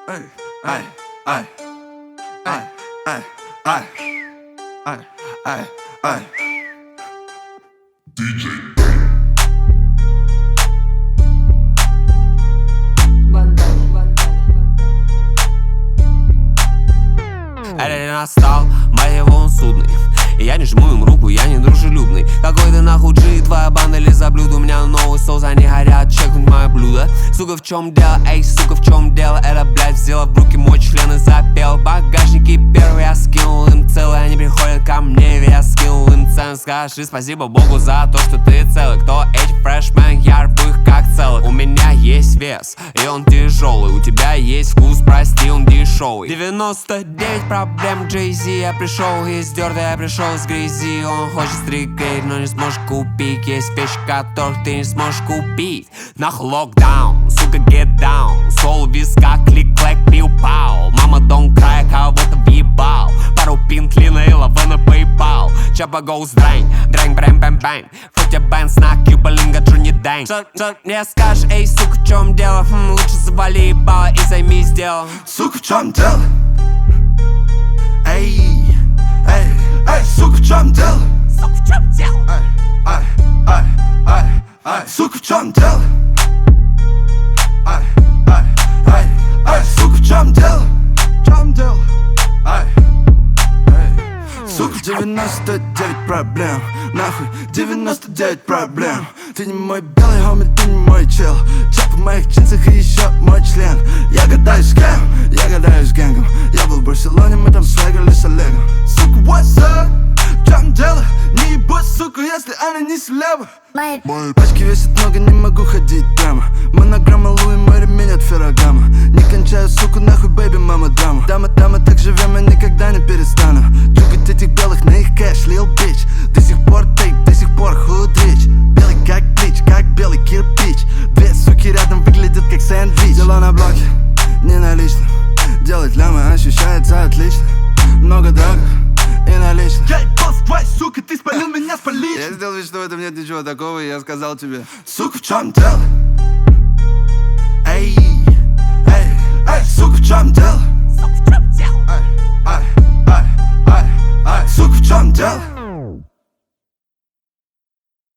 Ай, ай, ай, ай, ай, ай, ай, ай, ай. Это не настал, мать его, он судный. И я не жму им руку, я не дружелюбный. Какой ты нахуй G, твоя банда ли за блюдо? У меня новый соус, они горят, чекнуть мое блюдо. Сука, в чем дело, эй, сука, в чем дело? Это, блядь, взяла в руки мой член и запел. Багажники первый я скинул им целый. Они приходят ко мне, я скинул им цену. Скажи спасибо Богу за то, что ты целый. Кто эти фрешмен, я рву их как целых. У меня есть вес, и он тяжелый. У тебя есть вкус, прости, он дешевый. 99 проблем, Jay-Z. Я пришел из дерта, я пришел с грязи. Он хочет стригейт, но не сможешь купить. Есть вещи, которых ты не сможешь купить. Нахуй локдаун, сука, get down. Сол в висках, клик-клэк, пиу-пау. Мама, don't cry, кого-то въебал. Пару пинтлина и лавы на PayPal. Чапа goes драйн, драйн, брэм, бэм, бэм. Фотя бэн, снак, юбалинга, джуни дэнг. Что мне скажешь, эй, сука, в чем дело? Лучше завали ебало и займись делом. Сука, в чем дело? Эй, эй, эй, сука, в чем дело? Сука, в чем дело? Ай, ай, ай, ай, сука, в чем дело? Ай, ай, ай, ай, сука, в чем дело? В чем дело? Ай, ай. Сука, 99 проблем. Нахуй 99 проблем. Ты не мой белый хоми, ты не мой чел. Чап в моих джинсах и еще мой член. Я гадаюсь с кем? Я гадаюсь с гэнгом. Я был в Барселоне, мы там свегали с Олегом. Сука, what's up? В чем дело? Не ебать, сука, если она не слева. Мои пачки весят много, не могу ходить прямо. Монограмма Луи, мой ремень от Феррагама. Не кончаю, сука, нахуй, бэйби, мама, драма. Дама, так живем, я никогда не перестану. Чукать этих белых на их кэш, лил бич. До сих пор тейк, до сих пор худрич. Белый как блич, как белый кирпич. Две суки рядом выглядят как сэндвич. Дела на блоке, не налично. Делать лямы ощущается отлично. Много драгов и наличных. Эй, босс, твой, сука, ты спалил меня с поличным. Я сделал вид, что в этом нет ничего такого, и я сказал тебе: сука, в чем дело?